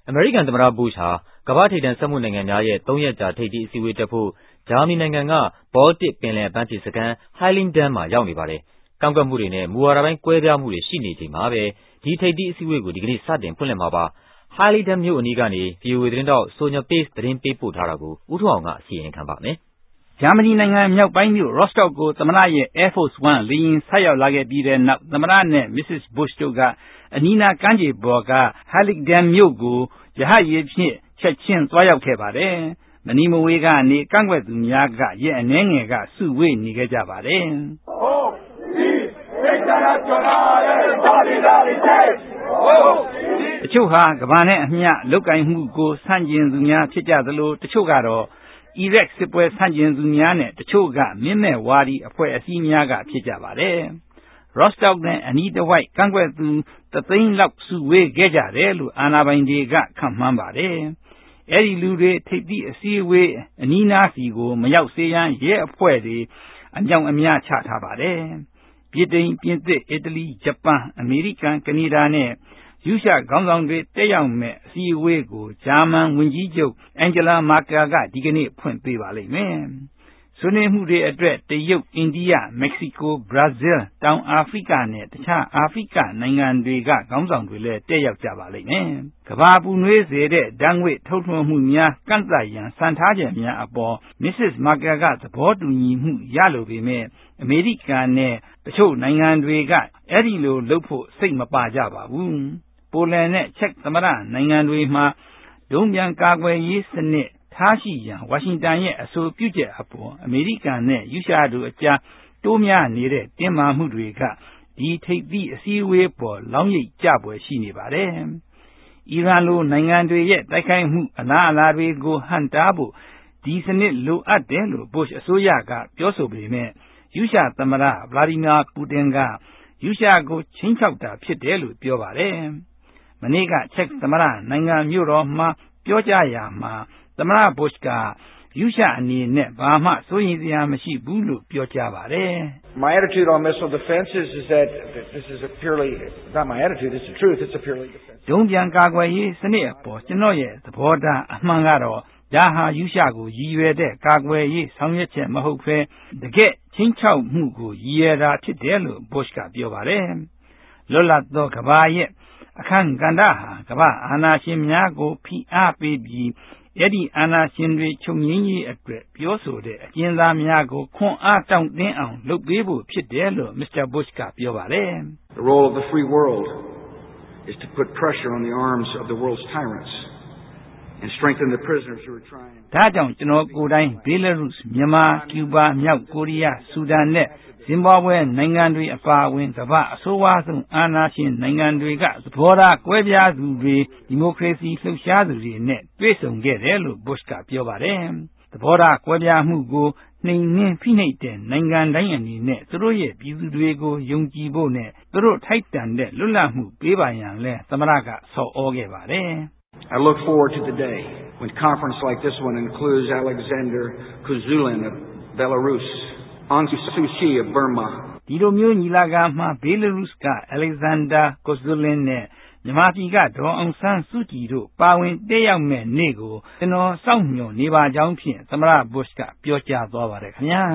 အမေရိကန်သမ္မတဘုရှ်ဟာကမ္ဘာ့ထိပ်တန်းစက်မှုနိုင်ငံများရဲ့3 ရက်ကြာထိပ်သီးအစည်းအဝေးတက်ဖို့ဂျာမနီနိုင်ငံကဘောလတစ်ပင်လယ်အပန်းဖြေစခန်း Heiligendamm မှာရောက်နေပါတယ်။ကန့်ကွက်မှုတွေနဲ့မူဝါဒပိုင်းကွဲပြားမှုတွေရှိနေချိန်မှာပဲဒီထိပ်သီးအစည်းအဝေးကိုဒီကနေ့စတင်ဖွင့်လှစ်မှာပါ။ Heiligendamm မြို့အနီးကနေ VOA သတင်းထောက် Sonja Pais သတင်းပေးပို့ထားတာကိုဦးထွန်းအောင်ကအစီရင်ခံပါမယ်။ဂျာမနီနိုင်ငံမြောက်ပိုင်းမြို့ Rostock ကိုသမ္မတရဲ့ Air Force One လေယာဉ်ဆိုက်ရောက်လာခဲ့ပြီးတဲ့နောက်သမ္မတနဲ့ Mrs. Bush တို့ကအနီးနားကမ်းခြေပေါ်က Heiligendamm မြို့ကိုရဟတ်ယာဉ်ဖြင့်ချက်ချင်းသွားရောက်ခဲ့ပါတယ်။မနီမဝေးကနေကန့်ကွက်သူများကရက်အနည်းငယ်ကစုဝေးနေခဲ့ကြပါတယ်။တချို့ဟာကမ္ဘာနဲ့အမျှလုတ်ကင်မှုကိုဆန့်ကျင်သူများဖြစ်ကြသလိုတချို့ကတော့အီရတ်စစ်ပွဲဆန့်ကျင်သူများနဲ့တချို့ကမင်းမဲ့ဝါဒီအဖွဲ့အစည်းများကဖြစ်ကြပါတယ်။ Rostock နဲ့အနီးတစ်ဝိုက်ကန့်ကွက်သူ3 သိန်းလောက်စုဝေးခဲ့ကြတယ်လို့အာဏာပိုင်တွေကခန့်မှန်းပါတယ်။အဲဒီလူတွေထိပ်သီးအစည်းအဝေးအနီးနားစီကိုမရောက်စေရန်ရဲအဖွဲ့တွေအမြောက်အများချထားပါတယ်။ဗြိတိန်ပြင်သစ်အီတလီဂျပန်အမေရိကန်ကနေဒါနဲ့ရုရှားခေါင်းဆောင်တွေတက်ရောက်မဲ့အစည်းအဝေးကိုဂျာမန်ဝန်ကြီးချုပ်အန်ဂျလာမာကယ်ကဒီကနေ့ဖွင့်ပေးပါလိမ့်မယ်။ဆွေးနွေးမှုတွေအတွက်တရုတ်အိန္ဒိယမက္ကဆီကိုဘရာဇီးတောင်အာဖရိကနဲ့တခြားအာဖရိကနိုင်ငံတွေကခေါင်းဆောင်တွေလည်းတက်ရောက်ကြပါလိမ့်မယ်။ကမ္ဘာပူနွေးစေတဲ့ဓာတ်ငွေ့ထုတ်လွှင့်မှုများကန့်သတ်ရန်စံထားချက်များအပေါ် Mrs. Merkel ကသဘောတူညီမှုရလိုပေမဲ့အမေရိကန်နဲ့တချို့နိုင်ငံတွေကအဲဒီလိုလုပ်ဖို့စိတ်မပါကြပါဘူး။ပိုလန်နဲ့ချက်သမ္မတနိုင်ငံတွေမှာဒုံးပြန်ကာကွယ်ရေးစနစ်ထားရှိရန်ဝါရှင်တန်ရဲ့အဆိုပြုချက်အပေါ်အမေရိကန်နဲ့ရုရှားတို့အကြားတိုးများနေတဲ့တင်းမာမှုတွေကဒီထိပ်သီးအစည်းအဝေးပေါ်လောင်းရိပ်ကျပွဲရှိနေပါတယ်။အီရန်လိုနိုင်ငံတွေရဲ့တိုက်ခိုက်မှုအလားအလာတွေကိုဟန့်တားဖို့ဒီစနစ်လိုအပ်တယ်လို့ဘုရှ်အစိုးရကပြောဆိုပေမဲ့ရုရှားသမ္မတဗလာဒီမီယာပူတင်ကရုရှားကိုချင်းချောက်တာဖြစ်တယ်လို့ပြောပါတယ်။မနေ့ကချက်သမ္မတနိုင်ငံမြို့တော်မှာပြောကြားရာမှာသမ္မတဘုရှ်ကရုရှားအနေနဲ့ဘာမှစိုးရိမ်စရာမရှိဘူးလို့ပြောကြားပါတယ်။ My attitude on missile defense is that this is a purely not my attitude it's the truth it's a purely defense ဒုံးပြန်ကာကွယ်ရေးစနစ်အပေါ်ကျွန်တော်ရဲ့သဘောထားအမှန်ကတော့ဒါဟာရုရှားကိုရည်ရွယ်တဲ့ကာကွယ်ရေးဆောင်ရွက်ချက်မဟုတ်ဘဲတကယ့်ချင်းချောက်မှုကိုရည်ရွယ်တာဖြစ်တယ်လို့ဘုရှ်ကပြောပါတယ်။လွတ်လပ်သောကမ္ဘာရဲ့အခန့်ကဏ္ဍဟာကမ္ဘာအာဏာရှင်များကိုဖိအားပေးပြီးအဲဒီအာဏာရှင်တွေချုပ်ငြိမ်းရေးအတွက်ပြောဆိုတဲ့အကျဉ်းသားများကိုခွန်အားတောင့်တင်းအောင်လုပ်ပေးဖို့ဖြစ်တယ်လို့ Mr. Bush ကပြောပါတယ်။ The role of the free world is to put pressure on the arms of the world's tyrants and strengthen the prisoners who are trying ဒါကြောင့်ကျွန်တော်ကိုယ်တိုင်ဘေလာရုစ်မြန်မာကျူဘာမြောက်ကိုရီးယားဆူဒန်နဲ့ဇင်ဘာဘွေနိုင်ငံတွေအပါအဝင်ကမ္ဘာအဆိုးဝါးဆုံးအာဏာရှင်နိုင်ငံတွေကသဘောထားကွဲပြားသူတွေဒီမိုကရေစီလှုပ်ရှားသူတွေနဲ့တွေ့ဆုံခဲ့တယ်လို့ဘုရှ်ကပြောပါတယ်။သဘောထားကွဲပြားမှုကိုနှိမ်နင်းဖိနှိပ်တဲ့နိုင်ငံတိုင်းအနေနဲ့သူတို့ရဲ့ပြည်သူတွေကိုယုံကြည်ဖို့နဲ့သူတို့ထိုက်တန်တဲ့လွတ်လပ်မှုပေးပါရန်လဲသမ္မတကဆော်ဩခဲ့ပါတယ်။ I look forward to the day when conference like this one includes Alexander Kuzulin of Belarus Aung San Suu Kyi of Burma ဒီလိုမျိုးညီလာခံမှာဘေလာရုစ်က Alexander Kuzulin နဲ့မြန်မာပြည်ကဒေါ်အောင်ဆန်းစုကြည်တို့ပါဝင်တက်ရောက်မဲ့နေ့ကိုကျွန်တော်စောင့်မျှော်နေပါကြောင်းဖြင့်သမ္မတဘုရှ်ကပြောကြားသွားပါတယ်ခင်ဗျာ